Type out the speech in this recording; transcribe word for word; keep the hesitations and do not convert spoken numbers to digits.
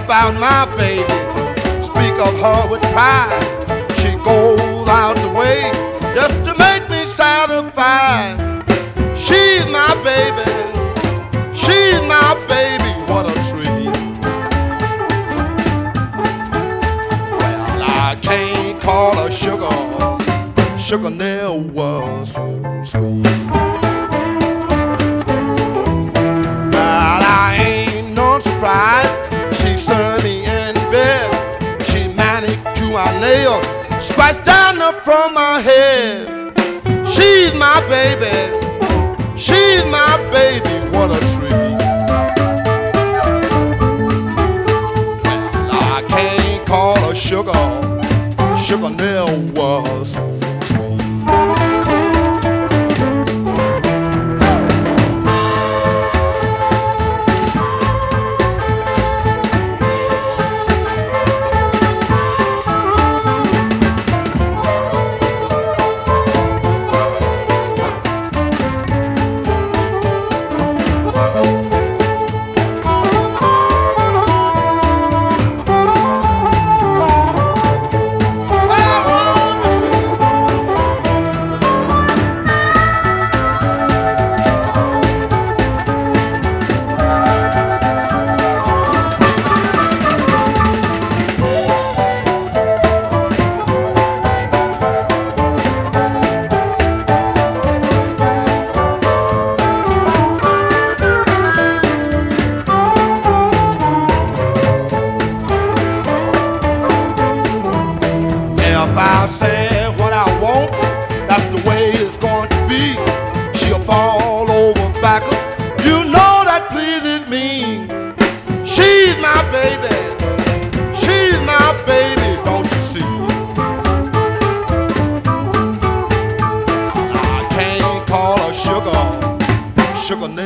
about my baby, speak of her with pride. She goes out the way just to make me satisfied. She's my baby, she's my baby, what a treat. Well, I can't call her sugar, sugar never was so sweet. But I ain't no surprise, she served me in bed. She manicured my nail, scratched down the front of my head. She's my baby, she's my baby, what a treat. Well, I can't call her sugar, sugar never was so sweet. If I say what I want, that's the way it's going to be. She'll fall over backwards, you know that pleases me. She's my baby, she's my baby, don't you see? I can't call her sugar, sugar